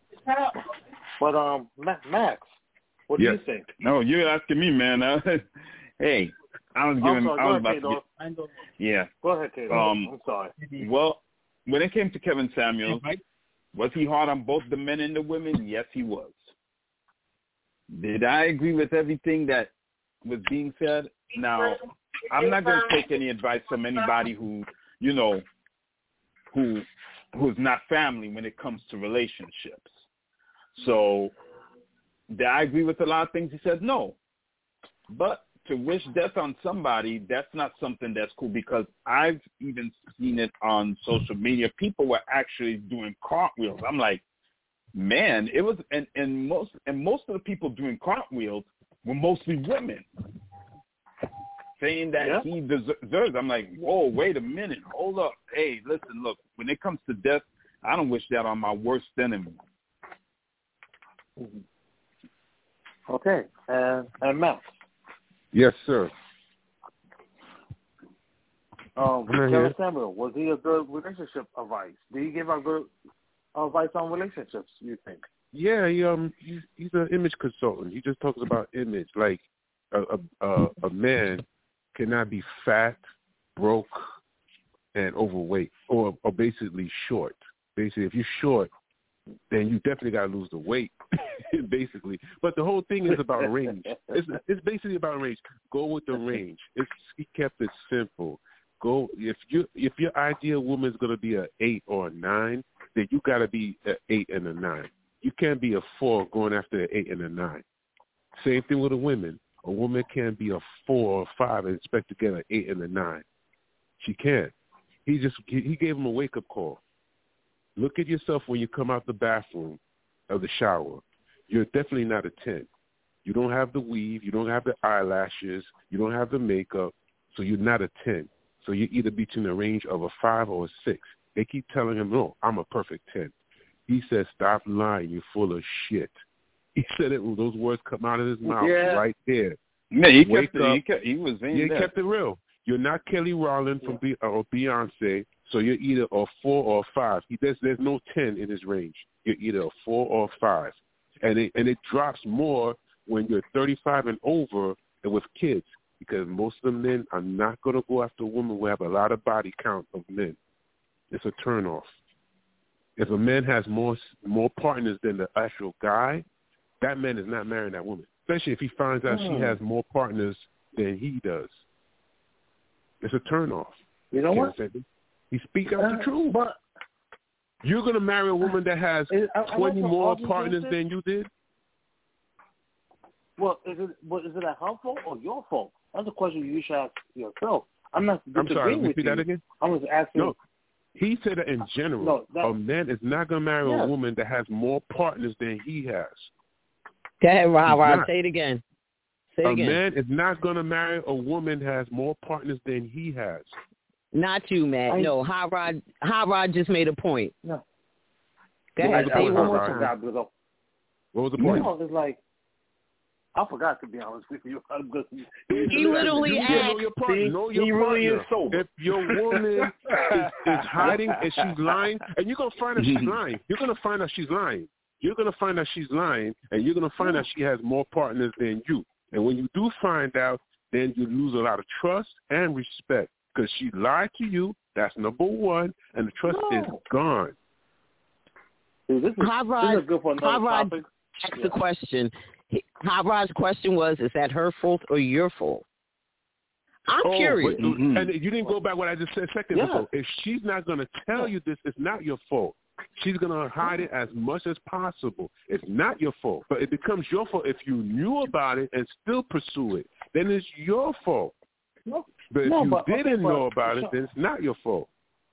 But Max, what do you think? No, you're asking me, man. Hey, I was giving. I was about to. Yeah. Go ahead, Taylor. I'm sorry. Well, when it came to Kevin Samuels, was he hard on both the men and the women? Yes, he was. Did I agree with everything that was being said? Now, I'm not going to take any advice from anybody who, you know, who who's not family when it comes to relationships. So do I agree with a lot of things he says? No. But to wish death on somebody, that's not something that's cool, because I've even seen it on social media. People were actually doing cartwheels. I'm like, man, it was, and most of the people doing cartwheels were mostly women, saying that he deserves. I'm like, whoa, wait a minute, hold up, hey, listen, look, when it comes to death, I don't wish that on my worst enemy. Okay, and Matt. Yes, sir. Kevin Samuel, was he a good relationship advice? Did he give a good advice on relationships, you think? Yeah, he's an image consultant. He just talks about image. Like a man cannot be fat, broke, and overweight, or basically short. Basically, if you're short, then you definitely got to lose the weight, basically. But the whole thing is about range. It's basically about range. Go with the range. He kept it simple. Go if your ideal woman is going to be an 8 or a 9, then you got to be an 8 and a 9. You can't be a 4 going after an 8 and a 9. Same thing with a woman. A woman can't be a 4 or a 5 and expect to get an 8 and a 9. She can't. He gave him a wake up call. Look at yourself when you come out the bathroom or the shower. You're definitely not a 10. You don't have the weave. You don't have the eyelashes. You don't have the makeup. So you're not a 10. So you're either between a range of a 5 or a 6. They keep telling him, no, I'm a perfect 10. He says, stop lying. You're full of shit. He said it. Those words come out of his mouth right there. Yeah, he was saying he that. kept it real. You're not Kelly Rowland from or Beyonce, so you're either a 4 or a 5. There's no 10 in his range. You're either a 4 or a 5. And it drops more when you're 35 and over and with kids, because most of the men are not going to go after a woman who have a lot of body count of men. It's a turnoff. If a man has more partners than the actual guy, that man is not marrying that woman, especially if he finds out she has more partners than he does. It's a turnoff. You know what? He speak out the truth. But you're going to marry a woman that has 20 more partners than you did? Well, is it a her fault or your fault? That's a question you should ask yourself. I'm not disagreeing I'm sorry, with repeat you. that again? I was asking. No, he said that in general. A man is not going to marry a woman that has more partners than he has. Go ahead, Rob. Say it again. A man is not going to marry a woman that has more partners than he has. Not you, Matt. No, Hot Rod just made a point. No. Go ahead. Say it one more time. What was the point? It's like, I forgot, to be honest with you. He literally asked. He really is sober. If your woman is hiding and she's lying, and you're going to find out she's lying. You're going to find out she's lying. You're going to find out she's lying, and you're going to find out she has more partners than you. And when you do find out, then you lose a lot of trust and respect, because she lied to you. That's number one, and the trust is gone. This is good for another topic. Asked the question. Hot Rod's question was, is that her fault or your fault? I'm curious. And you didn't go back what I just said seconds ago. If she's not going to tell you this, it's not your fault. She's going to hide it as much as possible. It's not your fault. But it becomes your fault if you knew about it and still pursue it. Then it's your fault. But if you didn't know about it, then it's not your fault.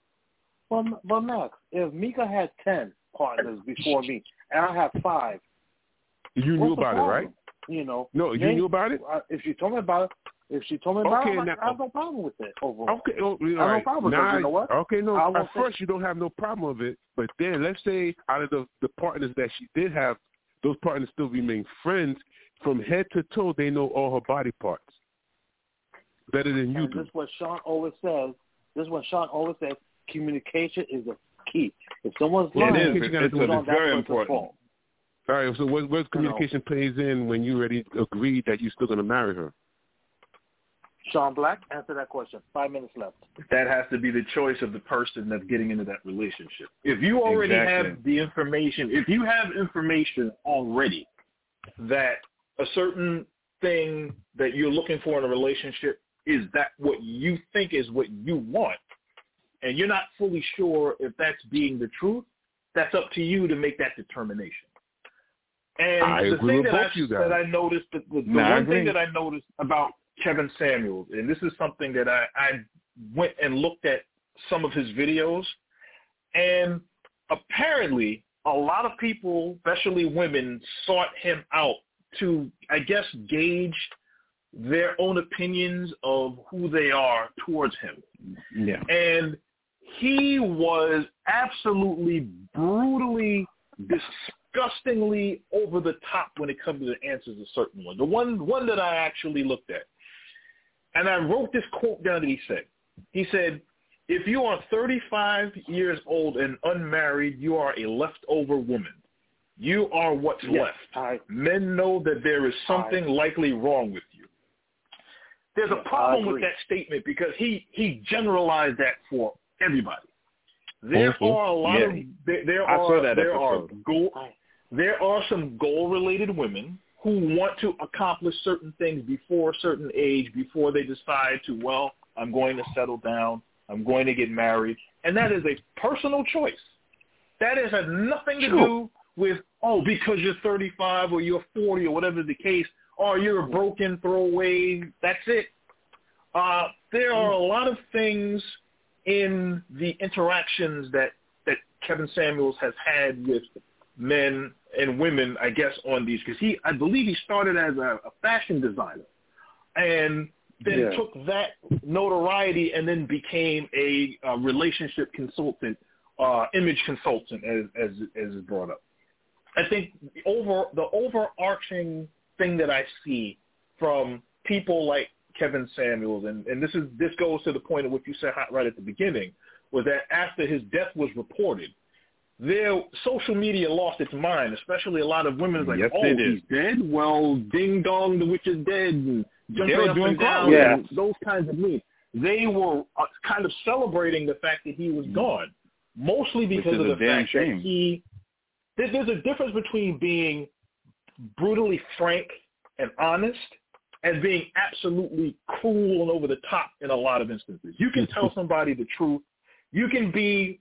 But Max, if Mika had 10 partners before me and I have 5, you knew about it, right? You know. No, you knew about it? If she told me about it, I have no problem with it overall. Okay, I have no problem with it. You know what? Okay, no. At first, you don't have no problem with it, but then let's say out of the partners that she did have, those partners still remain friends. From head to toe, they know all her body parts better than you do. This is what Sean always says. Communication is the key. If someone's lying, it's very important. All right, so what communication plays in when you already agreed that you're still going to marry her? Sean Black, answer that question. 5 minutes left. That has to be the choice of the person that's getting into that relationship. If you already have the information, if you have information already that a certain thing that you're looking for in a relationship is that what you think is what you want, and you're not fully sure if that's being the truth, that's up to you to make that determination. And the thing that I noticed, the one thing that I noticed about Kevin Samuels, and this is something that I went and looked at some of his videos, and apparently a lot of people, especially women, sought him out to, I guess, gauge their own opinions of who they are towards him. Yeah. And he was absolutely brutally, disgustingly over the top when it comes to the answers of certain ones. The one that I actually looked at, and I wrote this quote down that he said, if you are 35 years old and unmarried, you are a leftover woman. You are what's left. Men know that there is something likely wrong with you. There's a problem with that statement because he generalized that for everybody. There are a lot of there are some goal-related women who want to accomplish certain things before a certain age, before they decide to, well, I'm going to settle down, I'm going to get married, and that is a personal choice. That has nothing to do with, because you're 35 or you're 40 or whatever the case, or you're a broken throwaway, that's it. There are a lot of things in the interactions that Kevin Samuels has had with men and women, I guess, on these, because I believe he started as a fashion designer and then took that notoriety and then became a relationship consultant, image consultant, as is brought up. I think the overarching thing that I see from people like Kevin Samuels, and this goes to the point of what you said right at the beginning, was that after his death was reported, social media lost its mind, especially a lot of women like, he's dead? Well, ding dong, the witch is dead, and jumping up and down, and those kinds of memes. They were kind of celebrating the fact that he was gone, mostly because of the fact that there's a difference between being brutally frank and honest and being absolutely cruel and over the top in a lot of instances. You can tell somebody the truth. You can be,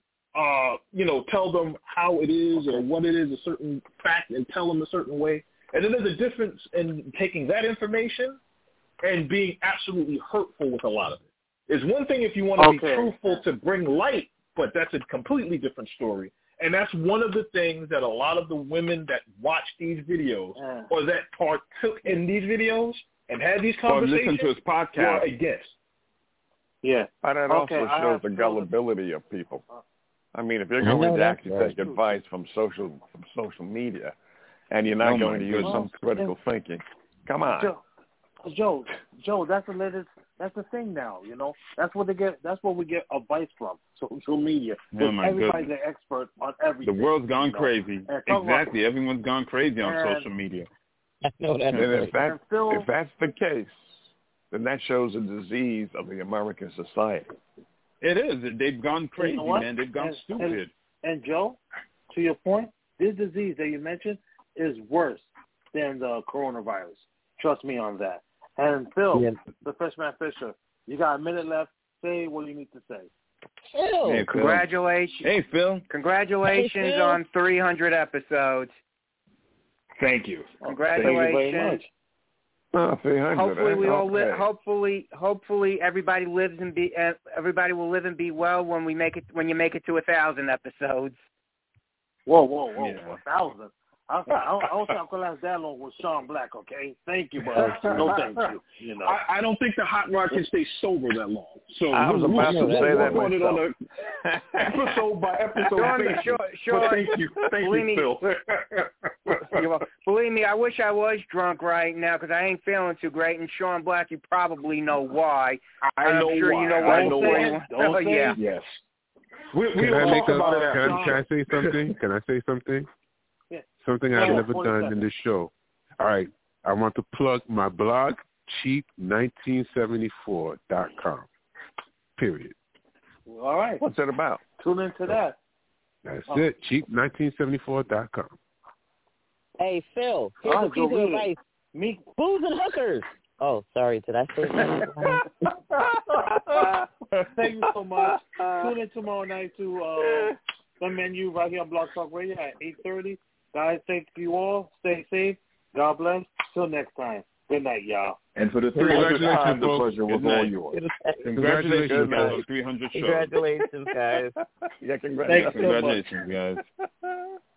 tell them how it is or what it is, a certain fact, and tell them a certain way. And then there's a difference in taking that information and being absolutely hurtful with a lot of it. It's one thing if you want to be truthful to bring light, but that's a completely different story. And that's one of the things that a lot of the women that watch these videos or that partook in these videos and had these conversations or listen to his podcast were against. Yeah. And it also shows the gullibility of people. I mean, if you're going to actually take advice from social media and you're not going to use some critical thinking, come on. Joe, that's the thing now, That's what we get advice from, social media. Everybody's an expert on everything. The world's gone crazy. Exactly. Everyone's gone crazy on social media. I know that. And if that's the case, then that shows a disease of the American society. It is. They've gone crazy, man. They've gone stupid. And Joe, to your point, this disease that you mentioned is worse than the coronavirus. Trust me on that. And Phil, the Freshman Fisher, you got a minute left. Say what you need to say. Phil. Hey, Phil. Congratulations. Hey, Phil. Congratulations on 300 episodes. Thank you. Congratulations. Thank you very much. 300. Hopefully we all live. Hopefully everybody lives and everybody will live and be well when you make it to 1,000 episodes. Whoa, 1,000. I don't think I could last that long with Sean Black, okay? Thank you, but no thank you. I don't think the Hot Rod can stay sober that long. So I was about to say that on it myself. on an episode by episode basis. Sure. Thank you, Phil. Believe me, I wish I was drunk right now because I ain't feeling too great. And Sean Black, you probably know why. I'm sure why. you know why. I know why. Don't say yeah. Yes. Can I say something? Can I say something? Yeah. Something I've never done in this show. All right. I want to plug my blog, cheap1974.com. Period. All right. What's it about? Tune into that. That's it. Cheap1974.com. Hey, Phil, here's a piece of advice. Booze and hookers. Oh, sorry. Did I say that? Thank you so much. Tune in tomorrow night to the menu right here on Blog Talk Radio at 8:30. Guys, thank you all. Stay safe. God bless. Till next time. Good night, y'all. And for the 300 times, the pleasure was all yours. Congratulations, guys. 300 shows. Congratulations, guys. Yeah, congratulations. Congratulations, guys.